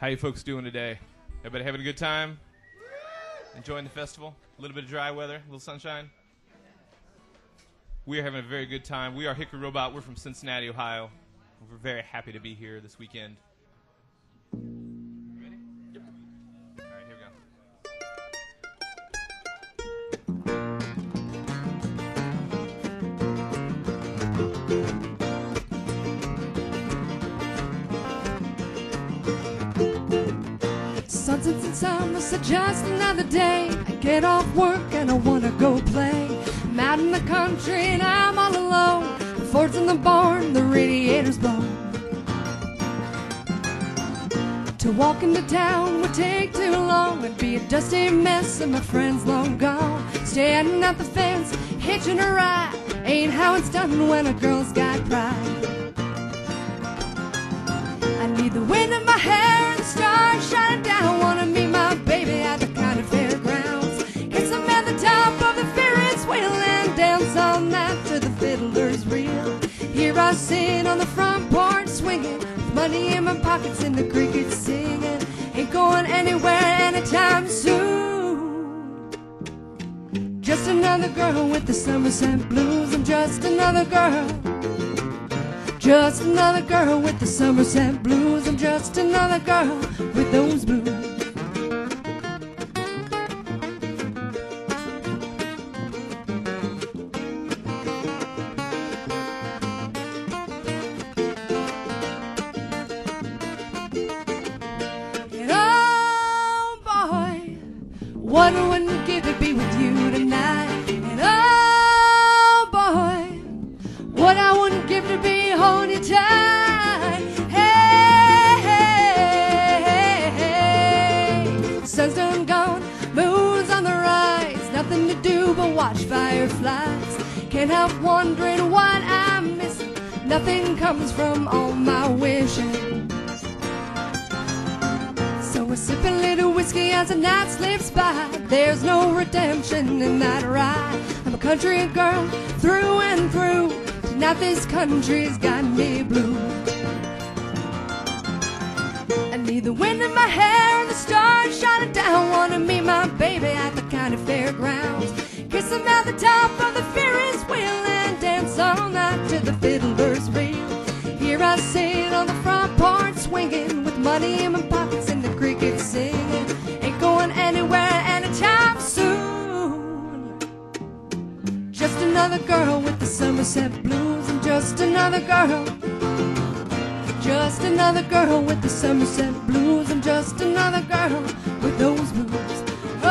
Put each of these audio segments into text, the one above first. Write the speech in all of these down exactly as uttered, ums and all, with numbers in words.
How you folks doing today? Everybody having a good time? Enjoying the festival? A little bit of dry weather, a little sunshine? We are having a very good time. We are Hickory Robot. We're from Cincinnati, Ohio. We're very happy to be here this weekend. Ready? Yep. All right, here we go. Sunsets and summers are just another day. I get off work and I wanna go play. I'm out in the country and I'm all alone. The Ford's in the barn, the radiator's blown. To walk into town would take too long. It'd be a dusty mess and my friends long gone. Standing at the fence, hitching a ride. Ain't how it's done when a girl's got pride. I need the wind in my hair and the stars shining down. Wanna meet my baby at the kind of fairgrounds. Kiss them at the top of the Ferris wheel and dance all night to the fiddler's reel. Here I sit on the front porch swinging, with money in my pockets and the crickets singing. Ain't going anywhere anytime soon. Just another girl with the Somerset blues. I'm just another girl. Just another girl with the Somerset blues. I'm just another girl with those blues. And oh boy, what I wouldn't give to be with you tonight. And oh boy, what I wouldn't give to be holding you tight. Hey, hey, hey, hey. The sun's done gone, moon's on the rise. Nothing to do but watch fireflies. Can't help wondering what I'm missing. Nothing comes from all my wishing. So I sip a little whiskey as the night slips by. There's no redemption in that ride. I'm a country girl through and through. Now this country's got me blue. I need the wind in my hair and the stars shining down. Wanna meet my baby at the county fairgrounds. Kiss him at the top of the Ferris wheel and dance all night to the fiddler's reel. Here I sit on the front porch swinging, with money in my pockets and the crickets singing. Ain't going anywhere anytime soon. Just another girl with the Somerset blues. I'm just another girl. Just another girl with the Somerset blues. I'm just another girl with those blues. Oh,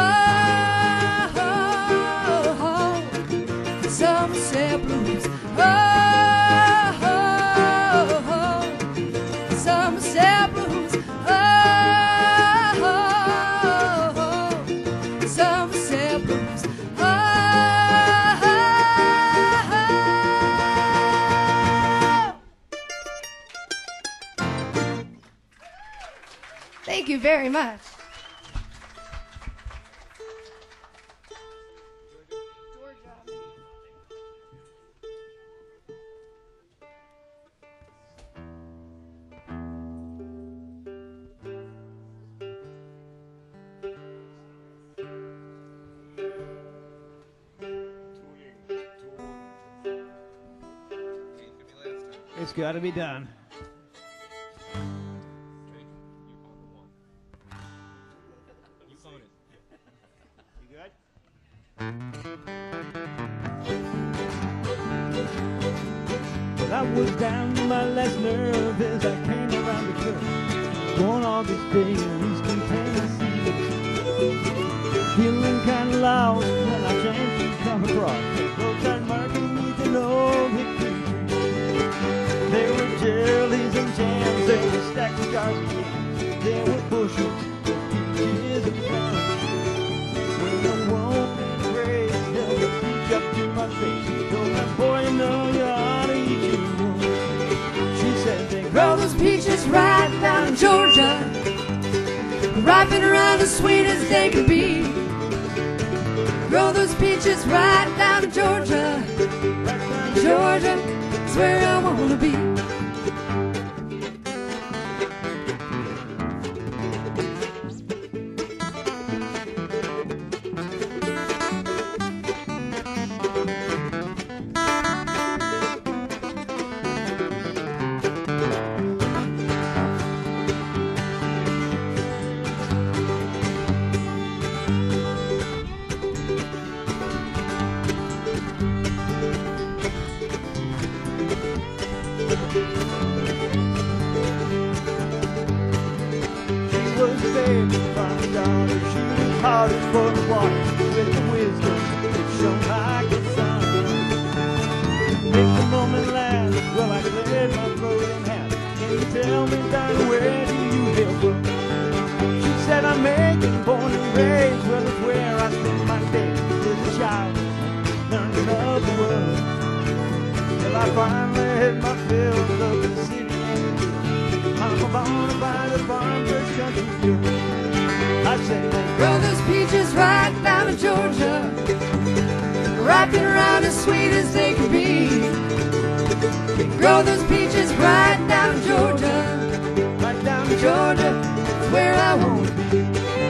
oh, oh, the Somerset blues. Oh, oh, oh, the Somerset blues. Oh, oh, oh, the Somerset blues. Thank you very much. It's got to be done. I was down to my last nerve as I came around the curve. Going on this day in Eastern Tennessee. Feeling kind of lost when I chanced to come across a roadside market beneath an old hickory tree. There were jellies and jams, there were stacks of jars of yams, there were bushels of peaches and plums. When a woman in gray held a peach up to my face, she told me, boy, you know you ought to eat you. Grow those peaches right down in Georgia, ripen around as sweet as they can be. Grow those peaches right down in Georgia. Georgia is where I wanna be. was a baby farmer's daughter. She was harder for the water with the wisdom that shone like the sun. Make the moment last, well, I cleared my throat and hat. Can you tell me, darling, where do you hail from? She said, I'm Macon, born and raised. Well, it's where I spent my days as a child, learning of the world. Till I finally had my fill of the city and the hill. I'm a born by the farm, first country girl. I say, Grow those peaches right down in Georgia, wrapping around as sweet as they can be. Grow those peaches right down in Georgia, right down to Georgia, it's where I want to be.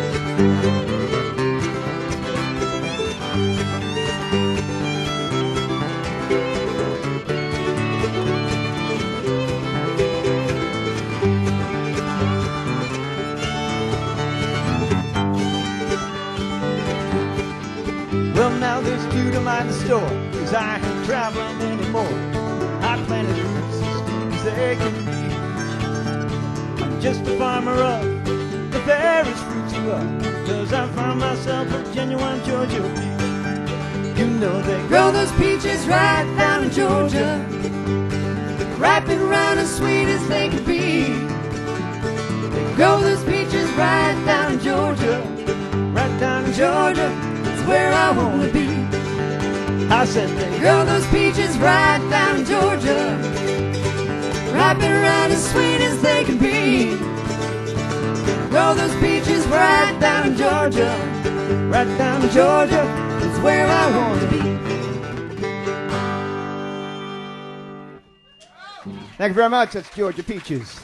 Well, now there's two to mind the store, cause I ain't traveling anymore. I planted roots as deep as they can be. I'm just a farmer of the fairest fruits you up, cause I found myself a genuine Georgia bee. You know they Grow those peaches right down in Georgia, wrapping around as sweet as they can be. Grow those peaches right down in Georgia, right down in Georgia, it's where I want to be. I said they Grow those peaches right down in Georgia, wrapping around as sweet as they can be. Grow those peaches right down in Georgia, right down in Georgia, it's where I want to be. Thank you very much. That's Georgia Peaches.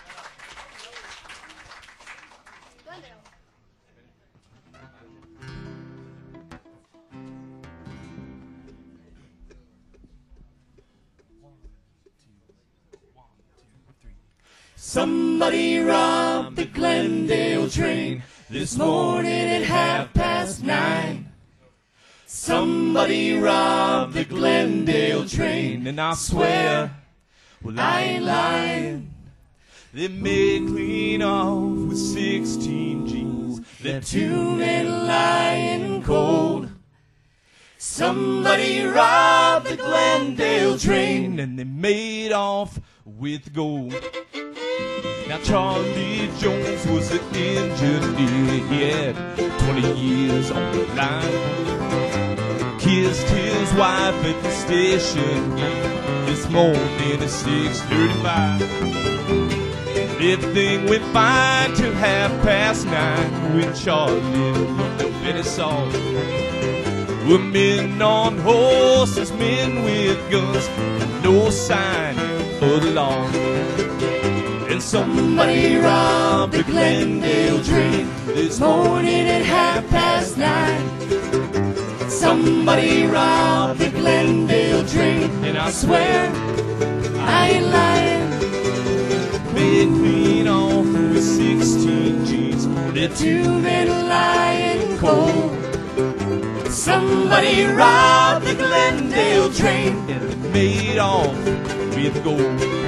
Somebody robbed the Glendale train this morning at half past nine. Somebody robbed the Glendale train, and I swear, well, I ain't lying. They made clean off with sixteen G's. They're two men lying cold. Somebody robbed the Glendale train, and they made off with gold. Now Charlie Jones was an engineer. He had twenty years on the line. Kissed his wife at the station gate this morning at six thirty-five. Everything went fine till half past nine when Charlie looked up and he saw women on horses, men with guns, and no sign of the law. And somebody robbed the Glendale train this morning at half past nine. Somebody robbed the Glendale train, and I swear I ain't lying. Made clean off with sixteen G's. They're two men lying cold. Somebody robbed the Glendale train, and they made off with gold.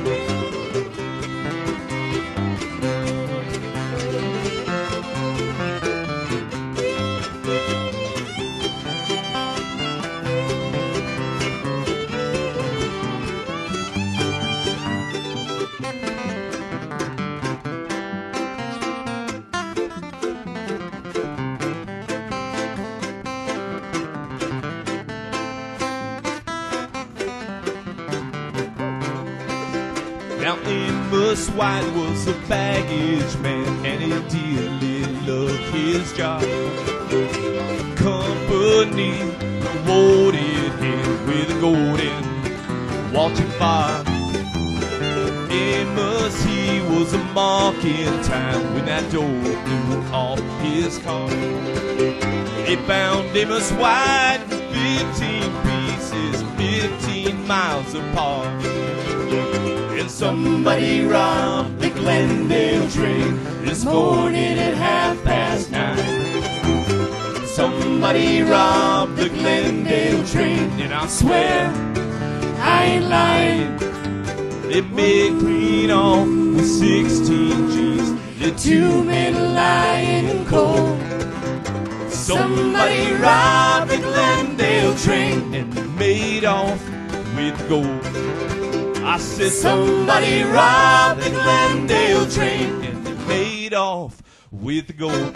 Now Amos White was a baggage man, and he dearly loved his job. Company rewarded him with a golden watching fire. Amos, he was a mark in time when that door blew off his car. They found Amos White in fifteen pieces, fifteen miles apart. And somebody robbed the Glendale train this morning at half past nine. Somebody robbed the Glendale train, and I swear I ain't lying. They made clean off with sixteen G's. The two men lying cold. Somebody robbed the Glendale train and made off with gold. I said somebody robbed the Glendale train and made off with gold.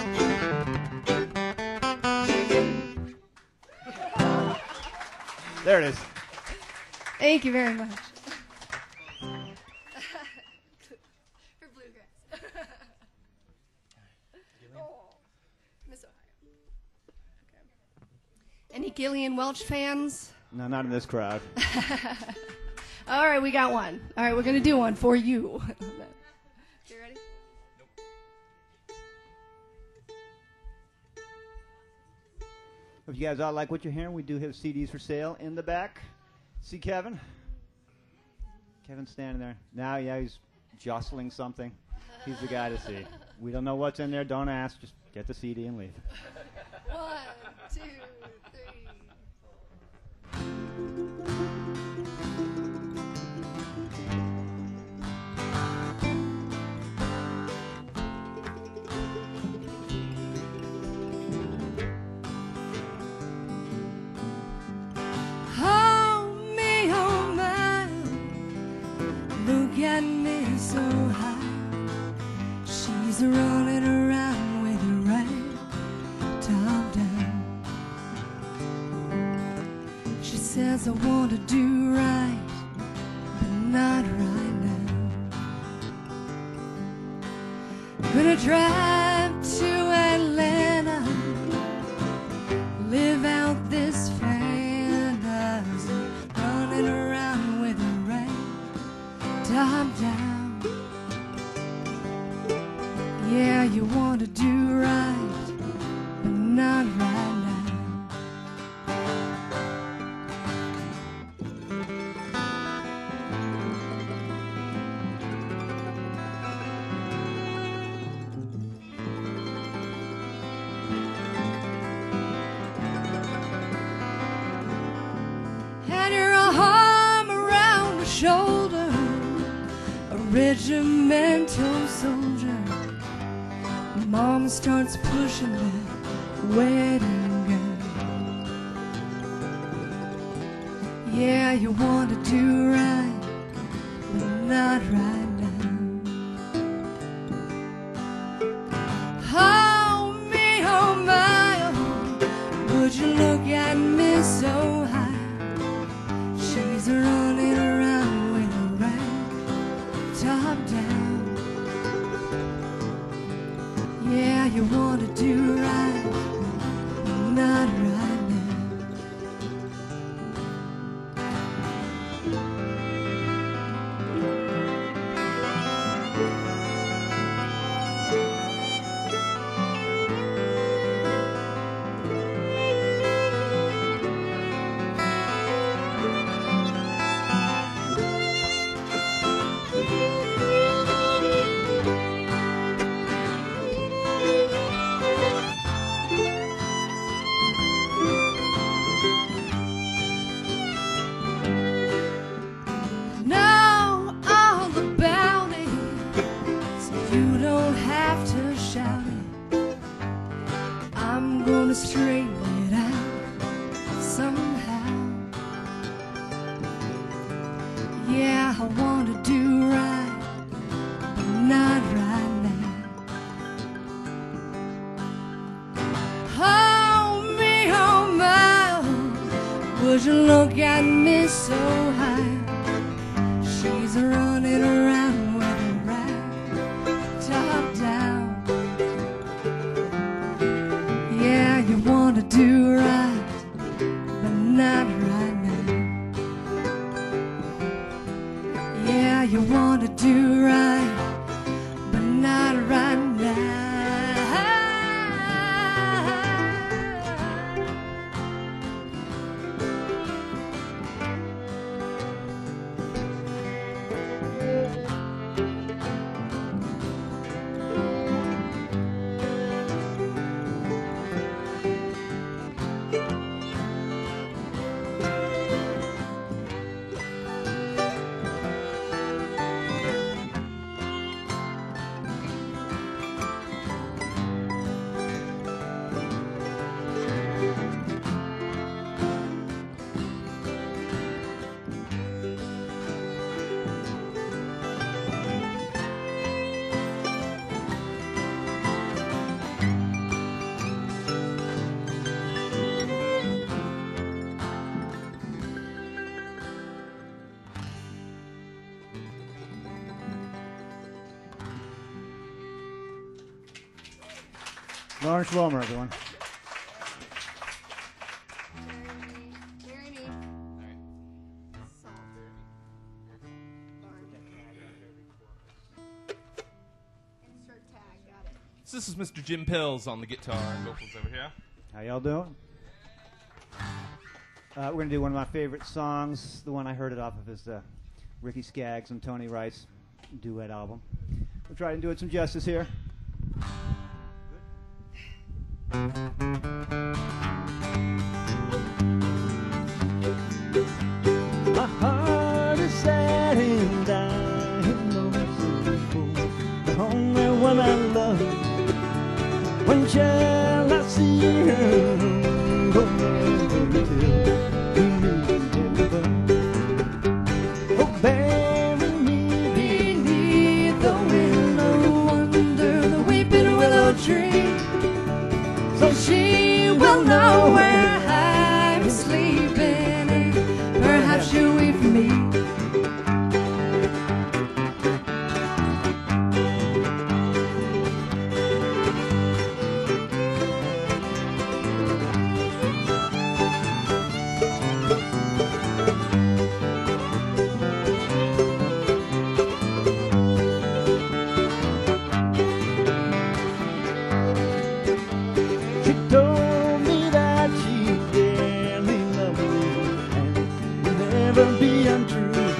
There it is. Thank you very much. For bluegrass. Oh, Miss Ohio. Okay. Any Gillian Welch fans? No, not in this crowd. All right, we got one. All right, we're going to do one for you. You ready? If you guys all like what you're hearing, we do have C Ds for sale in the back. See Kevin? Kevin's standing there. Now, yeah, he's jostling something. He's the guy to see. We don't know what's in there. Don't ask. Just get the C D and leave. One, two, three. Oh, me, oh, my. Look at me so high. She's rolling around with her right top down. She says I want to do right, but not right now. Gonna drive to Atlanta, live out this fantasy, running around with her right top down. Yeah, you want to do right, but not right now. Had your arm around her shoulder, a regimental soldier. Mom starts pushing that wedding gown. Yeah, you want to do right, but not right now. Oh, me, oh, my, oh, would you look at me so high? She's running around with her right top down. Yeah, you want to do right, but not right now. Know all about it, so you don't have to shout it. I'm gonna straighten it out somehow. Yeah, I want to do right, but not right now. Oh, me, oh, my, oh, would you look at me so high? She's running around with her right top down. Yeah, you want to do right, but not right now. Yeah, you want to do right, but not right now. Lawrence Wilmer, everyone. Marry me. Salt. Insert tag. Got it. So this is Mister Jim Pills on the guitar and vocals over here. How y'all doing? Uh, we're going to do one of my favorite songs. The one I heard it off of is the Ricky Skaggs and Tony Rice duet album. We'll try to do it some justice here. My heart is sad and I am lonesome for the only one I love. When shall I see her? Oh, never till we meet ever. Oh, bury me beneath the willow under the weeping willow tree, so she will know where I'm sleeping, and perhaps she'll weep for me. She told me that she dearly loved me and would never be untrue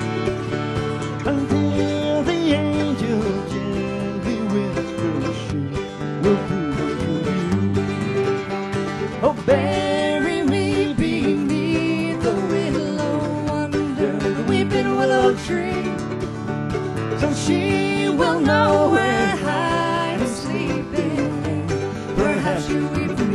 until the angel gently whispered she will prove it to you. Oh, bury me beneath the willow under the weeping willow tree, so she will know where I'm sleeping, perhaps she'll weep for me.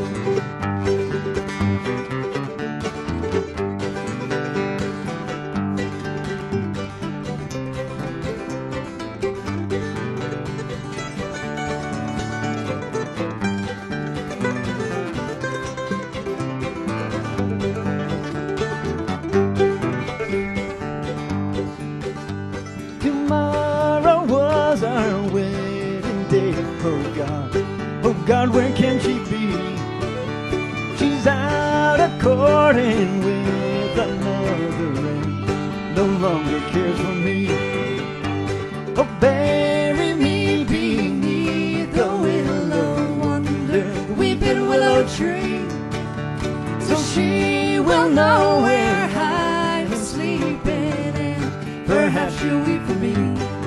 Tomorrow was our wedding day. Oh God, oh God, where can she be? She's out a courting with another and no longer cares for me. Oh, bury me beneath the willow under the weeping willow tree, so she will know where I'm sleeping, and perhaps she'll weep for me.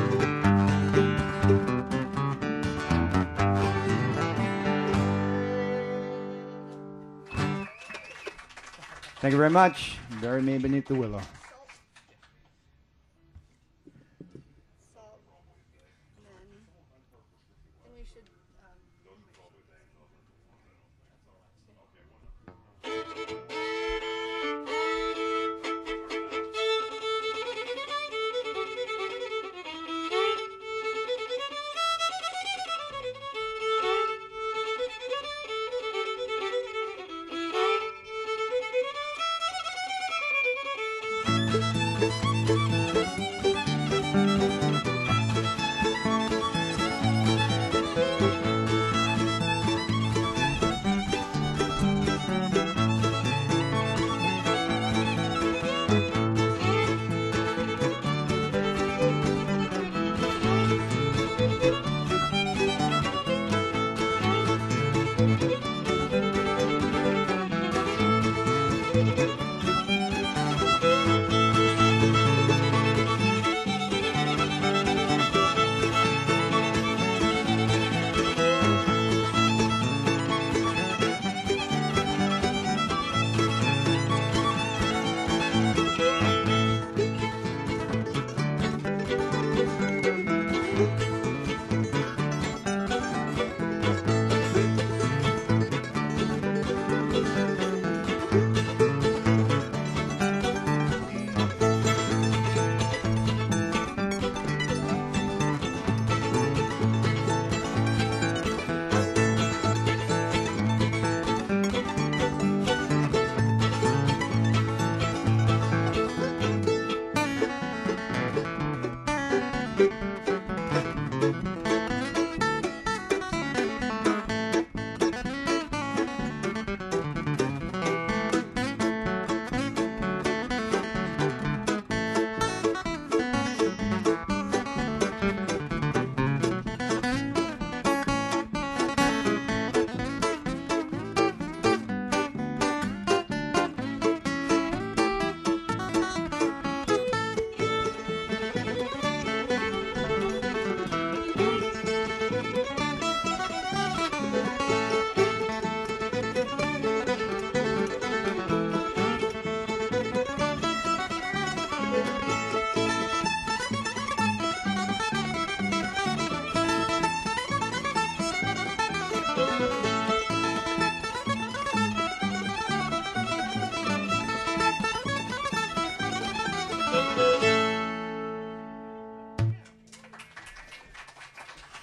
Thank you very much. Bury me beneath the willow. Salt. And then, then we should. Um,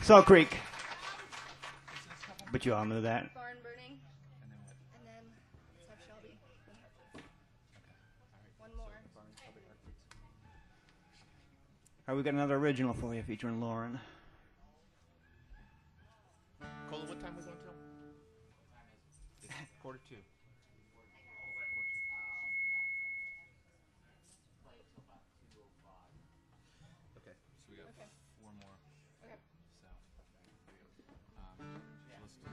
Salt Creek. But you all know that. Barn burning. And then let's have Shelby. One more. All right, we got another original for you featuring Lauren. Cola, what time we going till? It's quarter two. Okay, so we got Okay. four more. Okay. So, um, let's do, uh, let's do, let's do,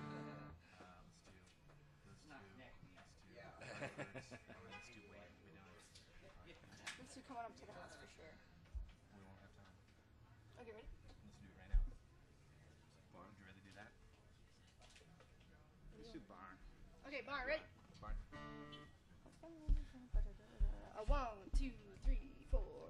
let's do, let's do wait. We don't. Let's do coming up to the house for sure. We won't have time. Okay, ready? Let's do it right now. Would you rather do that? Okay, barn, ready? Barn. A one, two, three, four.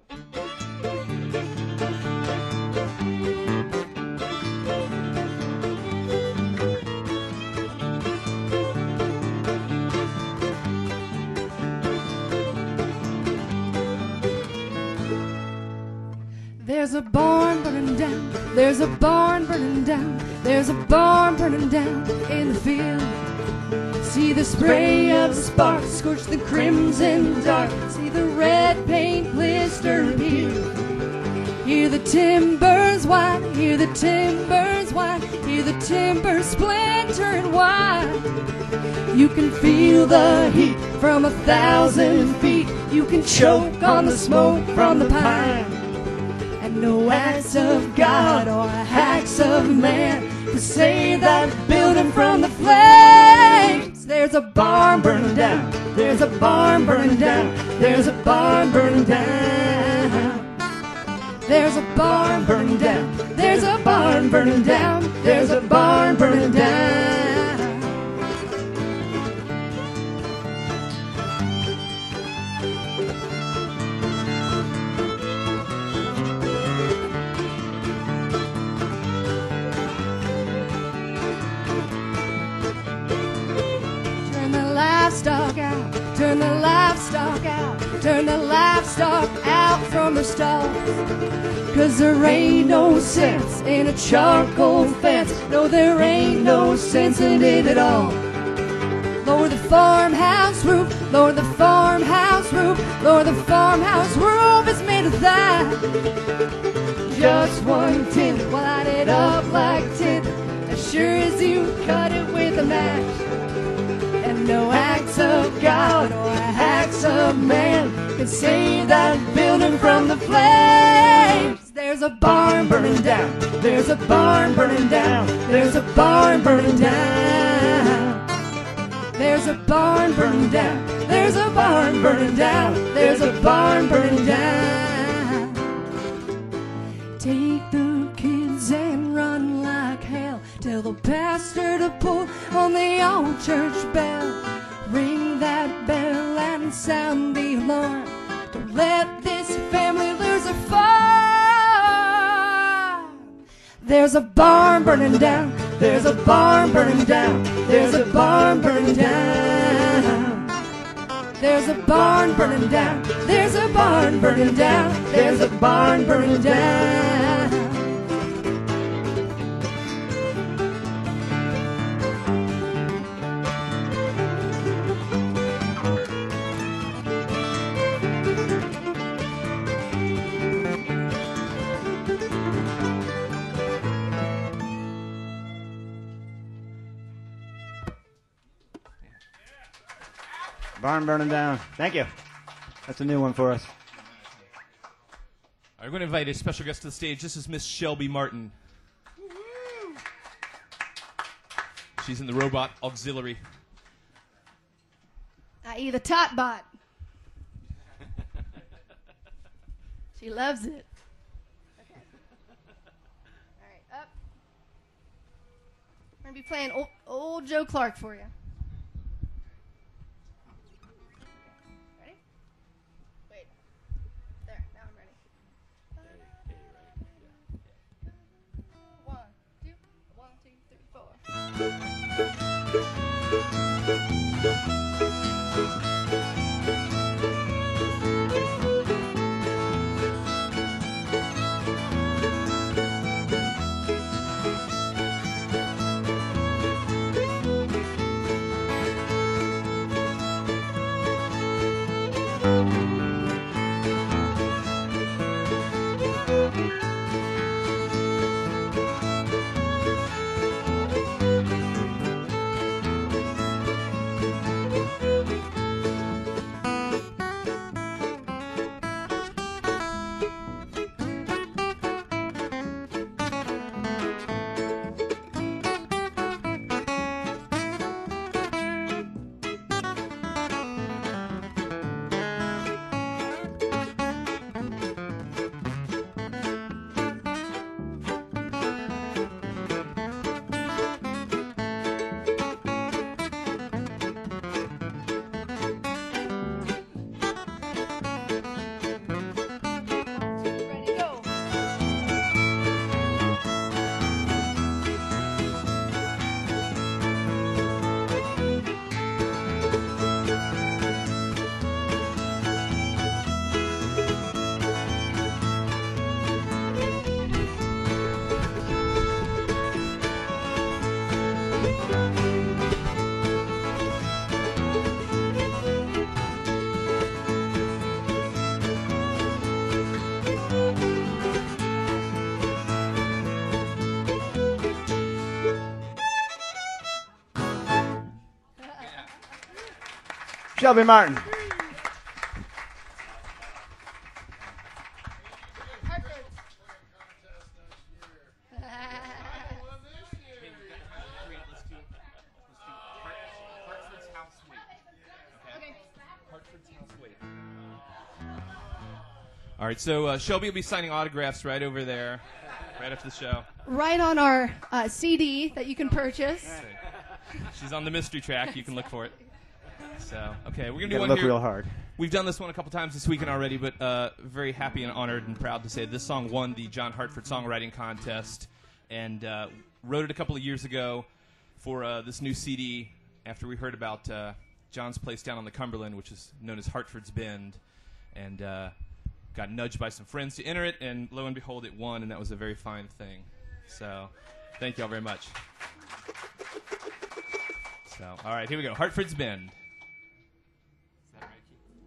There's a barn burning down. There's a barn burning down. There's a barn burning down in the field. See the spray of the sparks scorch the crimson dark. See the red paint blister peel. Hear the timbers whine. Hear the timbers whine. Hear the timbers splinter and whine. You can feel the heat from a thousand feet. You can choke on the smoke from the pine. And no acts of God or acts of man to save that building from the flames. There's a barn burning down. There's a barn burning down. There's a barn burning down. There's a barn burning down. There's a barn burning down. There's a barn burning down. Livestock out, turn the livestock out, turn the livestock out from the stalls. Cause there ain't no sense in a charcoal fence. No, there ain't no sense in it at all. Lower the farmhouse roof, lower the farmhouse roof, lower the farmhouse roof is made of that. Just one tin, we'll light it up like tin, as sure as you cut it with a match. And no acts of God or acts of man can save that building from the flames. There's a barn burning down. There's a barn burning down. There's a barn burning down. There's a barn burning down. There's a barn burning down. There's a barn burning down. Take the kids and run like hell. Tell the pastor to pull on the old church bell. Ring that bell and sound the alarm. Don't let this family lose their farm. There's a barn burning down. There's a barn burning down. There's a barn burning down. There's a barn burning down. There's a barn burning down. There's a barn burning down. Barn burning down. Thank you. That's a new one for us. I'm going to invite a special guest to the stage. This is Miss Shelby Martin. She's in the Robot Auxiliary. that is the tot bot. She loves it. Okay. All right, up. We're going to be playing old, old Joe Clark for you. Ready? Wait. There, now I'm ready. One, two, one, two, three, four. Ready, go. Shelby Martin. All right, so uh, Shelby will be signing autographs right over there, right after the show. Right on our uh, C D that you can purchase. She's on the mystery track. You can look for it. So, okay, we're going to do Gotta one look here. real hard. We've done this one a couple times this weekend already, but uh, very happy and honored and proud to say this song won the John Hartford Songwriting Contest, and uh, wrote it a couple of years ago for uh, this new C D after we heard about uh, John's place down on the Cumberland, which is known as Hartford's Bend, and uh, got nudged by some friends to enter it, and lo and behold, it won, and that was a very fine thing. So, thank you all very much. So, all right, here we go. Hartford's Bend. Is that right,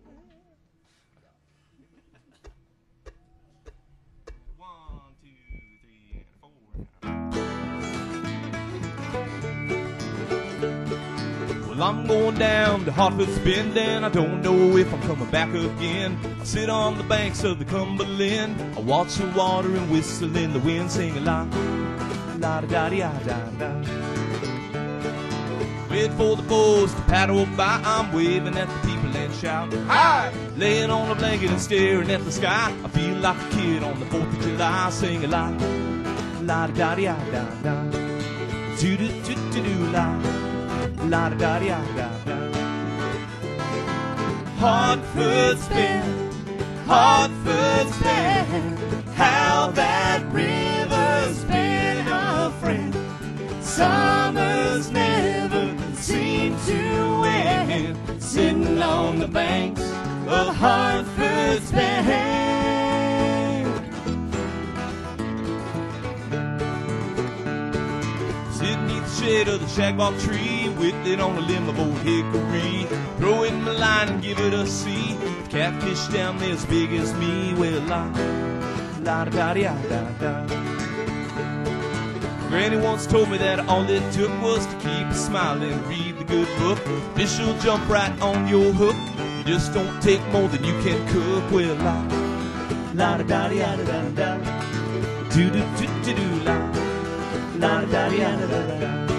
Keith? One, two, three, and four. Well, I'm going down to Hartford's Bend, and I don't know if I'm coming back again. I sit on the banks of the Cumberland. I watch the water and whistle in the wind, sing a la, la da da da da da. Wait for the boats to paddle by. I'm waving at the people and shouting, hi! Laying on a blanket and staring at the sky. I feel like a kid on the fourth of July, sing a la, la da da da da. Do do do do do la, la da da da da. Hartford's Bend, Hartford's Bend. How that river's been a friend. Summers never seem to end, sitting on the banks of Hartford's Bend. Sitting neath the shade of the shagbark tree, whittling on a limb of old hickory. Throw in my line and give it a see. The catfish down there as big as me. Well, la, la da da da da. Granny once told me that all it took was to keep smiling and read the good book. Fish will jump right on your hook. You just don't take more than you can cook. Well, la, la da da da da da da. Do do do do do la, la da da da da da.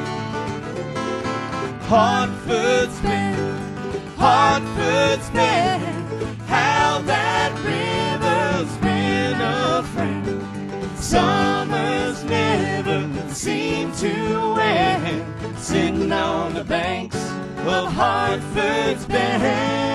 Hartford's Bend, Hartford's Bend. How that river's been a friend. Summers never seem to end, sitting on the banks of Hartford's Bend.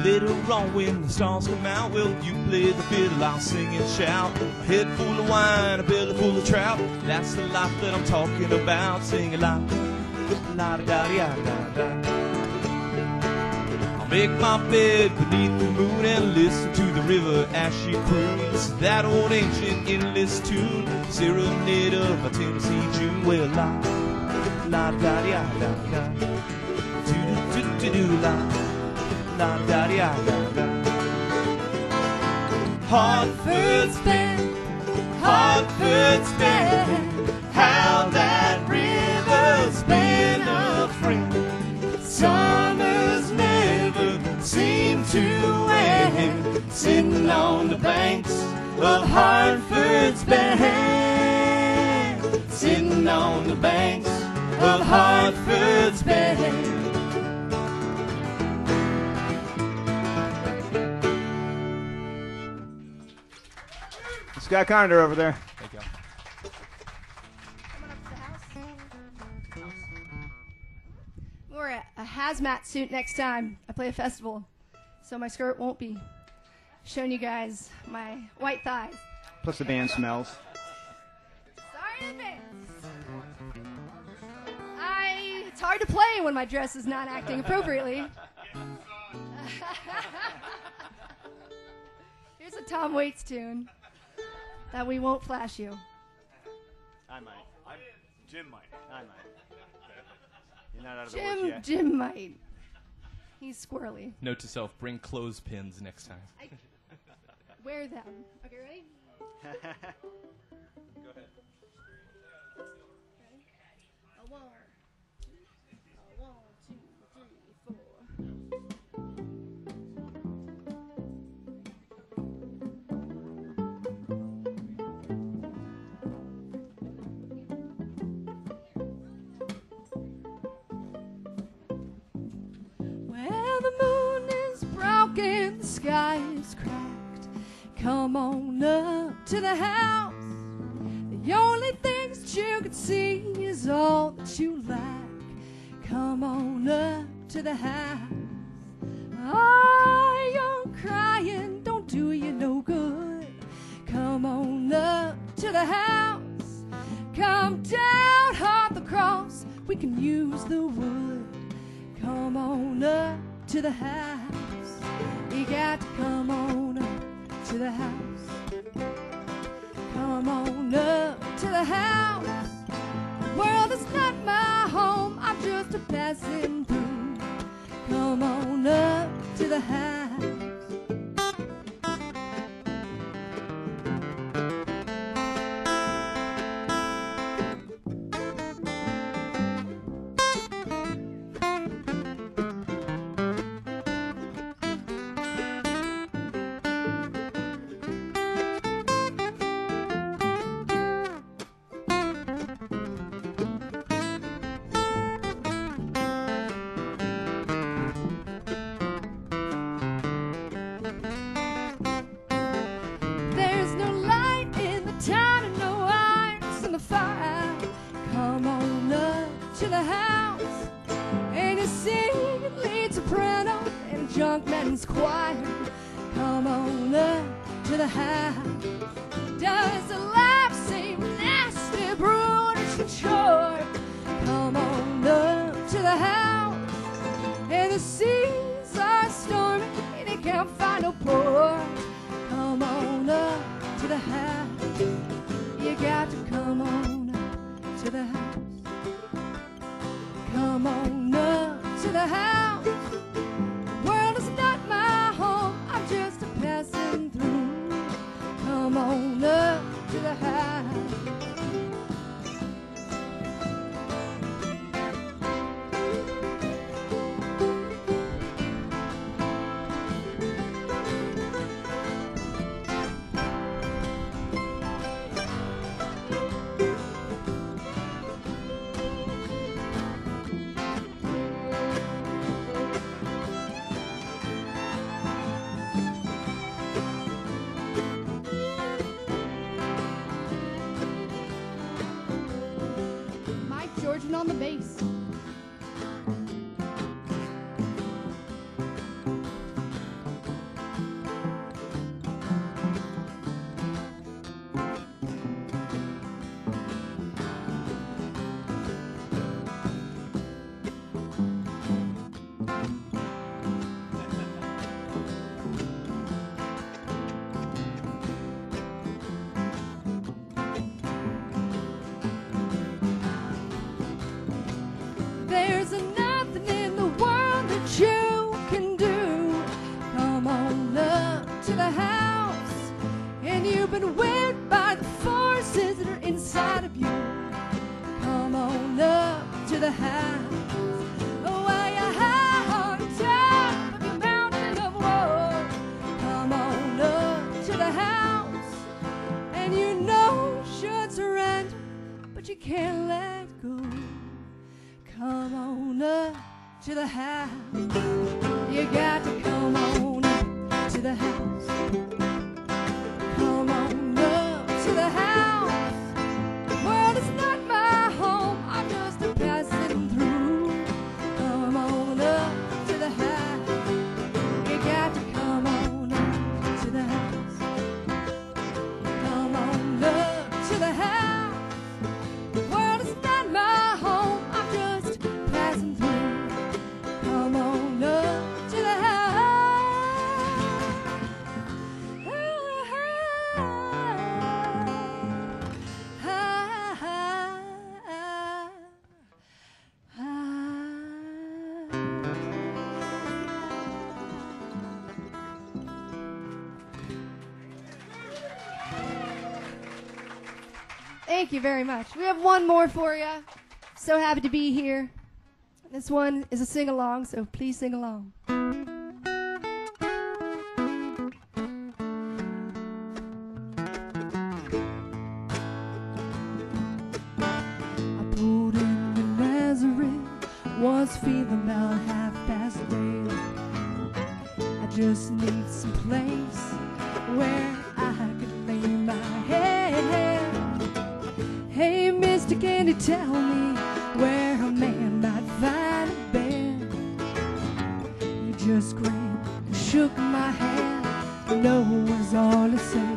Later on when the stars come out, well, you play the fiddle, I'll sing and shout. A head full of wine, a belly full of trout. That's the life that I'm talking about. Sing a lot, la da da da da da. I'll make my bed beneath the moon and listen to the river as she croons that old ancient endless tune, serenade of a Tennessee June. Well, la la da da da da, do do do do la. La da da da da. Hartford's been, Hartford's been, how that river's been a friend. Summers never seem to end, sitting on the banks of Hartford's Bend, sitting on the banks of Hartford's Bend. Scott Conder over there. Thank you. Wear a, a hazmat suit next time I play a festival, so my skirt won't be showing you guys my white thighs. Plus the band smells. Sorry in advance. I, it's hard to play when my dress is not acting appropriately. Here's a Tom Waits tune that we won't flash you. I might. I, Jim might. I might. You're not out of the woods Jim, yet. Jim might. He's squirrely. Note to self: bring clothespins next time. I wear them. Okay, ready? Go ahead. A one, a one, two, three, four. Well, the moon is broken, the sky is cracked. Come on up to the house. The only things that you can see is all that you lack. Come on up to the house. Oh, you're crying, don't do you no good. Come on up to the house. Come down off the cross, we can use the wood. Come on up to the house. You got to come on up to the house. Come on up to the house. The world is not my home, I'm just a passing through. Come on up to the house. There's no light in the town and no irons in the fire. Come on up to the house. And a singing lead soprano and a junk man's choir. Come on up to the house. Does the life seem nasty, brutish, and short? Come on up to the house. And the seas are stormy and you can't find no port. Come on up to the house. You got to come on up to the house. Come on up to the house. The world is not my home, I'm just a passing through. Come on up to the house. Mike Georgian on the bass. inside of you. Come on up to the house. While you're high on top of your mountain of woe. Come on up to the house. And you know you should surrender, but you can't let go. Come on up to the house. You got to come on up to the house. Come on up to the house. Well, it's not my home, I'm just a passing through. Come on up to the house. You got to come on up to the house. Come on up to the house. The world is not my home, I'm just passing through. Come on up to the house. Thank you very much. We have one more for you. So happy to be here. This one is a sing-along, so please sing along. I pulled in the Nazareth, was feeling about half past eight. I just need some place where I could lay my head. Hey, mister, can you tell me where a man might find a bed? He just grinned and shook my hand. No was all he said.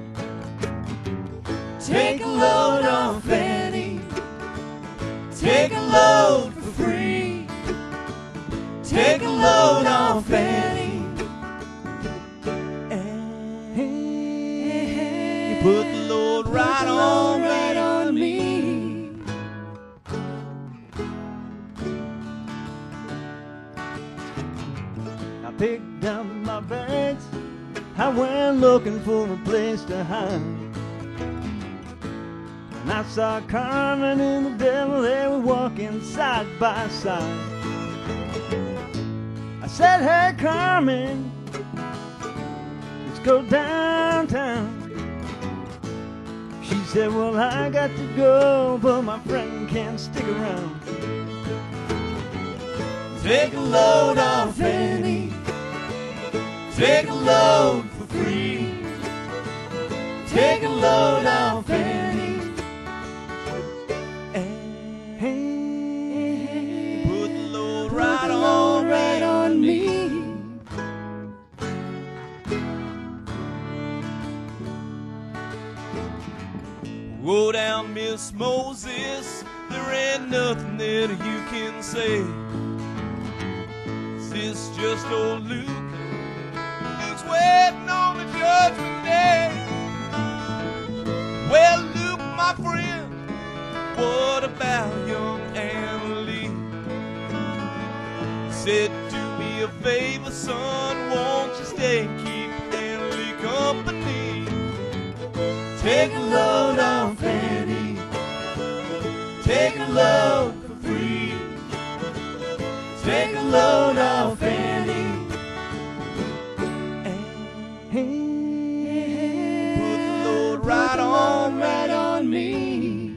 Take a load off Fanny. Take a load for free. Take a load off Fanny. You put the load right on me. Picked up my bags, I went looking for a place to hide. And I saw Carmen and the devil, they were walking side by side. I said, hey Carmen, let's go downtown. She said, well, I got to go, but my friend can't stick around. Take a load off Fanny. Take a load for free. Take a load off Fanny. Hey, put the load right on, right on me. Whoa down, Miss Moses, there ain't nothing that you can say. Is this just old Luke? Waiting on the judgment day. Well, Luke, my friend, what about young Annalie? Said, do me a favor, son, won't you stay and keep Annalie company? Take a load off Fanny. Take a load for free. Take a load off Fanny. Right on, right on me.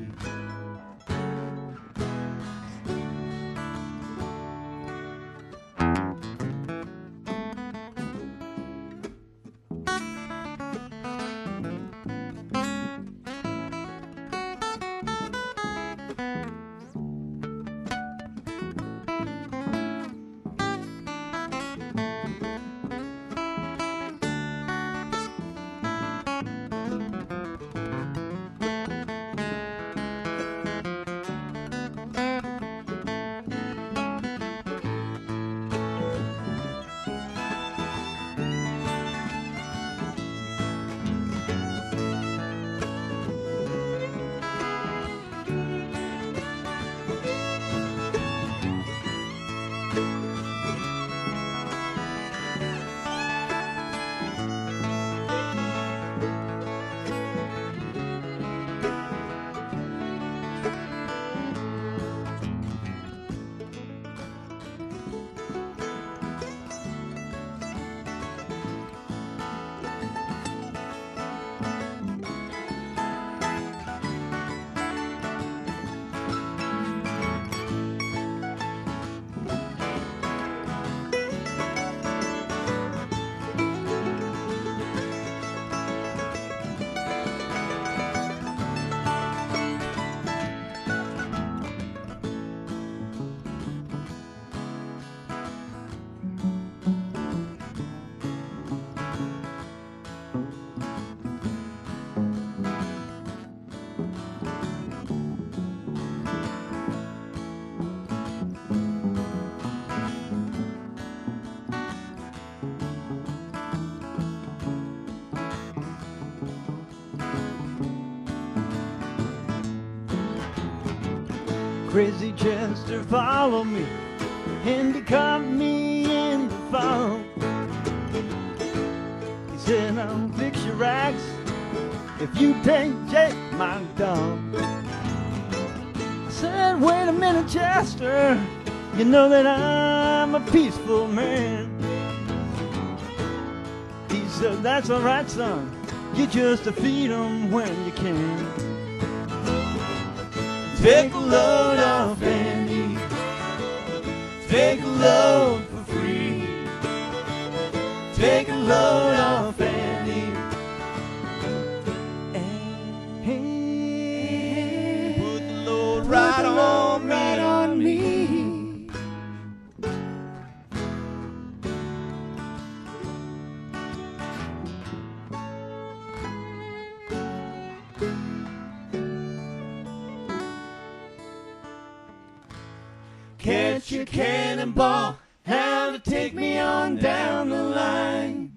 Crazy Chester followed me, and he caught me in the fall. He said, I'll fix your rags if you take Jake, my dog. I said, wait a minute, Chester, you know that I'm a peaceful man. He said, that's all right, son, you just feed 'em when you can. Take a load off Andy, take a load for free. Take a load off Andy, and put the load right on, right on me. Catch your cannonball, how to take me on down the line.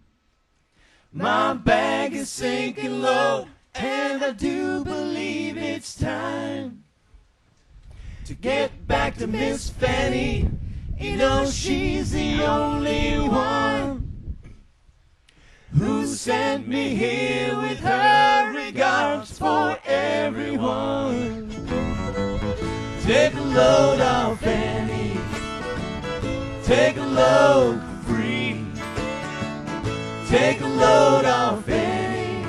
My bag is sinking low, and I do believe it's time to get back to Miss Fanny. You know she's the only one who sent me here with her regards for everyone. Take a load off Annie, take a load for free. Take a load off Annie,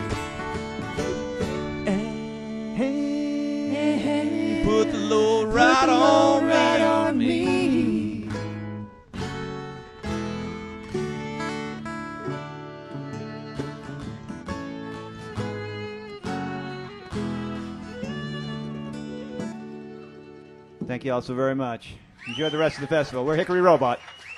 and hey, put the load right on, right on me. Thank you all so very much. Enjoy the rest of the festival. We're Hickory Robot.